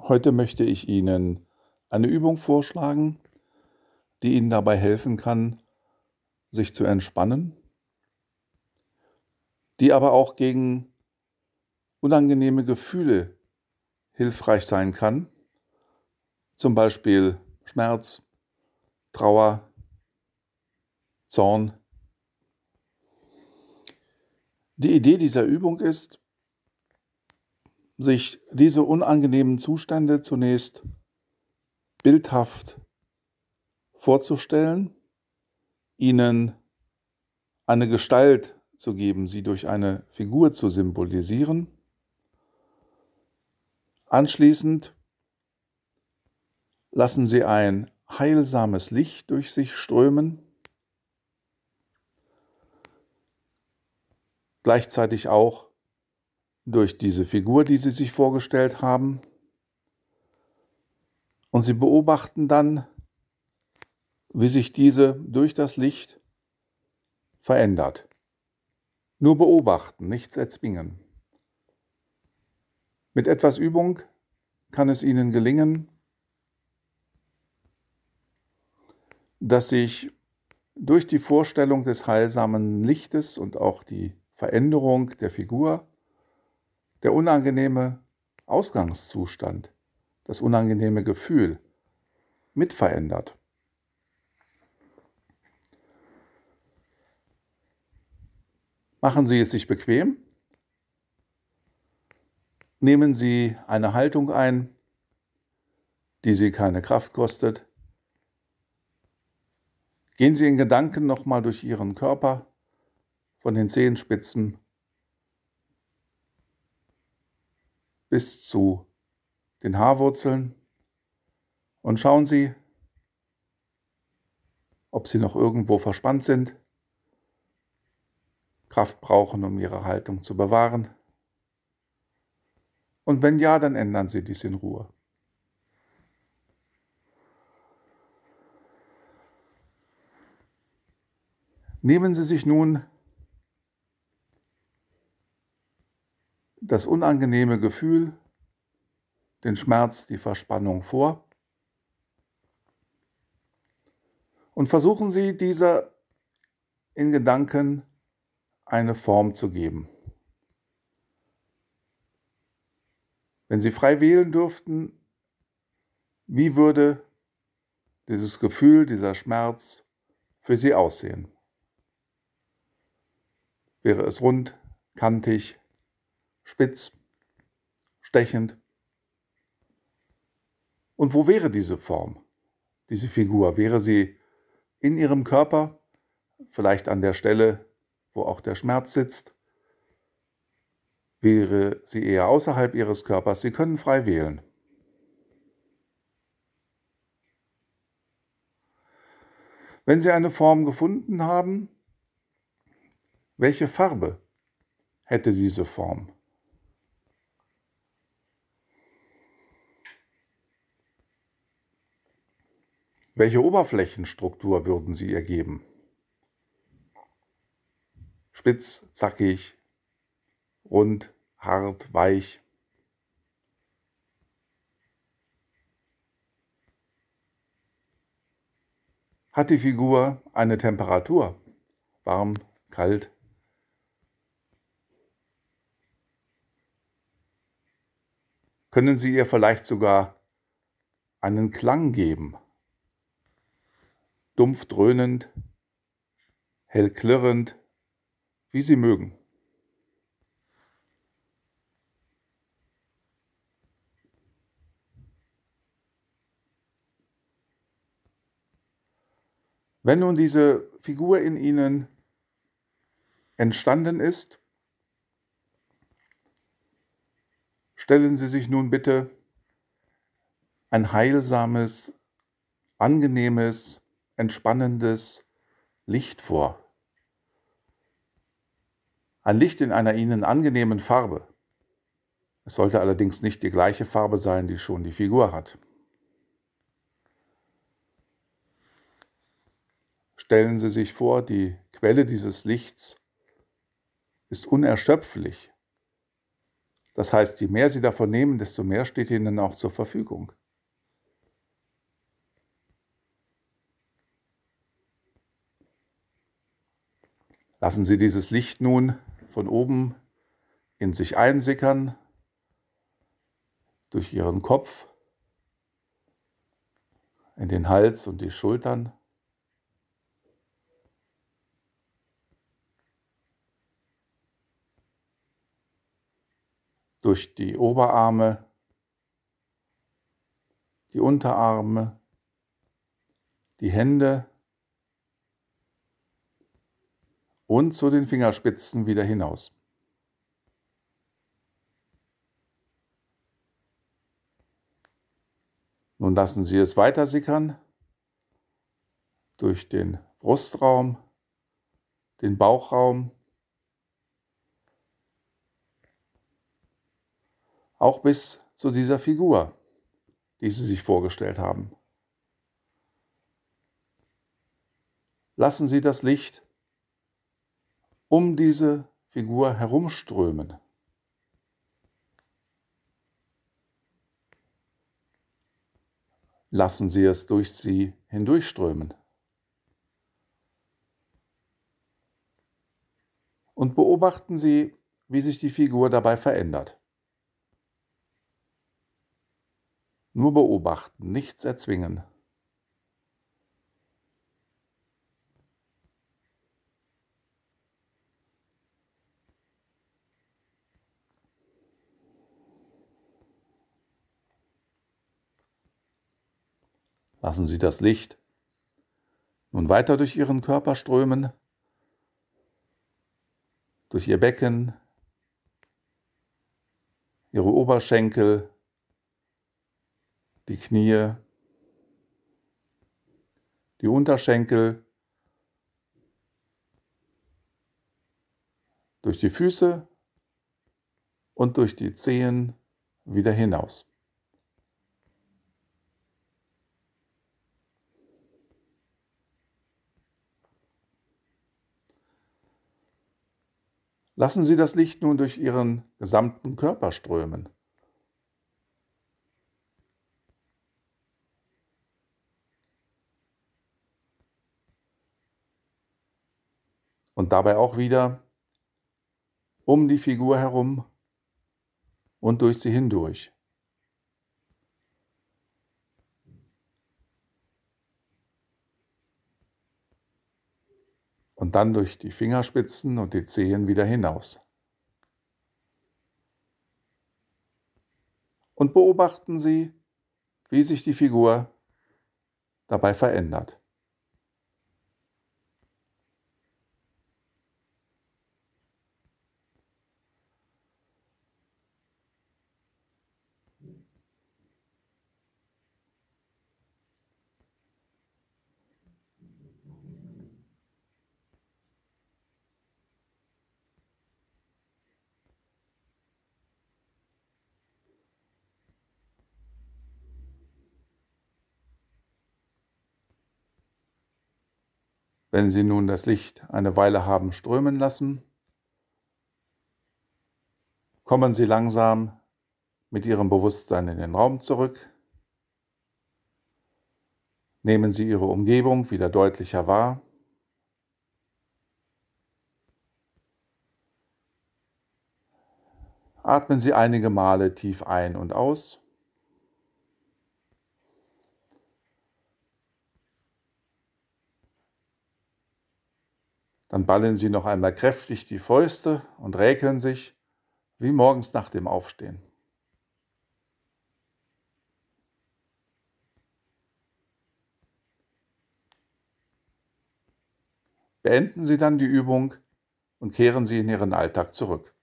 Heute möchte ich Ihnen eine Übung vorschlagen, die Ihnen dabei helfen kann, sich zu entspannen, die aber auch gegen unangenehme Gefühle hilfreich sein kann, zum Beispiel Schmerz, Trauer, Zorn. Die Idee dieser Übung ist, sich diese unangenehmen Zustände zunächst bildhaft vorzustellen, ihnen eine Gestalt zu geben, sie durch eine Figur zu symbolisieren. Anschließend lassen Sie ein heilsames Licht durch sich strömen, gleichzeitig auch durch diese Figur, die Sie sich vorgestellt haben. Und Sie beobachten dann, wie sich diese durch das Licht verändert. Nur beobachten, nichts erzwingen. Mit etwas Übung kann es Ihnen gelingen, dass sich durch die Vorstellung des heilsamen Lichtes und auch die Veränderung der Figur der unangenehme Ausgangszustand, das unangenehme Gefühl mit verändert. Machen Sie es sich bequem. Nehmen Sie eine Haltung ein, die Sie keine Kraft kostet. Gehen Sie in Gedanken nochmal durch Ihren Körper, von den Zehenspitzen bis zu den Haarwurzeln und schauen Sie, ob Sie noch irgendwo verspannt sind, Kraft brauchen, um Ihre Haltung zu bewahren. Und wenn ja, dann ändern Sie dies in Ruhe. Nehmen Sie sich nun das unangenehme Gefühl, den Schmerz, die Verspannung vor und versuchen Sie, dieser in Gedanken eine Form zu geben. Wenn Sie frei wählen dürften, wie würde dieses Gefühl, dieser Schmerz für Sie aussehen? Wäre es rund, kantig, spitz, stechend? Und wo wäre diese Form, diese Figur? Wäre sie in Ihrem Körper, vielleicht an der Stelle, wo auch der Schmerz sitzt? Wäre sie eher außerhalb Ihres Körpers? Sie können frei wählen. Wenn Sie eine Form gefunden haben, welche Farbe hätte diese Form? Welche Oberflächenstruktur würden Sie ihr geben? Spitz, zackig, rund, hart, weich? Hat die Figur eine Temperatur? Warm, kalt? Können Sie ihr vielleicht sogar einen Klang geben? Dumpf dröhnend, hell klirrend, wie Sie mögen. Wenn nun diese Figur in Ihnen entstanden ist, stellen Sie sich nun bitte ein heilsames, angenehmes, entspannendes Licht vor. Ein Licht in einer Ihnen angenehmen Farbe. Es sollte allerdings nicht die gleiche Farbe sein, die schon die Figur hat. Stellen Sie sich vor, die Quelle dieses Lichts ist unerschöpflich. Das heißt, je mehr Sie davon nehmen, desto mehr steht Ihnen auch zur Verfügung. Lassen Sie dieses Licht nun von oben in sich einsickern, durch Ihren Kopf, in den Hals und die Schultern. Durch die Oberarme, die Unterarme, die Hände und zu den Fingerspitzen wieder hinaus. Nun lassen Sie es weiter sickern durch den Brustraum, den Bauchraum, auch bis zu dieser Figur, die Sie sich vorgestellt haben. Lassen Sie das Licht um diese Figur herumströmen. Lassen Sie es durch sie hindurchströmen. Und beobachten Sie, wie sich die Figur dabei verändert. Nur beobachten, nichts erzwingen. Lassen Sie das Licht nun weiter durch Ihren Körper strömen, durch Ihr Becken, Ihre Oberschenkel, die Knie, die Unterschenkel, durch die Füße und durch die Zehen wieder hinaus. Lassen Sie das Licht nun durch Ihren gesamten Körper strömen. Und dabei auch wieder um die Figur herum und durch sie hindurch. Und dann durch die Fingerspitzen und die Zehen wieder hinaus. Und beobachten Sie, wie sich die Figur dabei verändert. Wenn Sie nun das Licht eine Weile haben strömen lassen, kommen Sie langsam mit Ihrem Bewusstsein in den Raum zurück. Nehmen Sie Ihre Umgebung wieder deutlicher wahr. Atmen Sie einige Male tief ein und aus. Dann ballen Sie noch einmal kräftig die Fäuste und räkeln sich wie morgens nach dem Aufstehen. Beenden Sie dann die Übung und kehren Sie in Ihren Alltag zurück.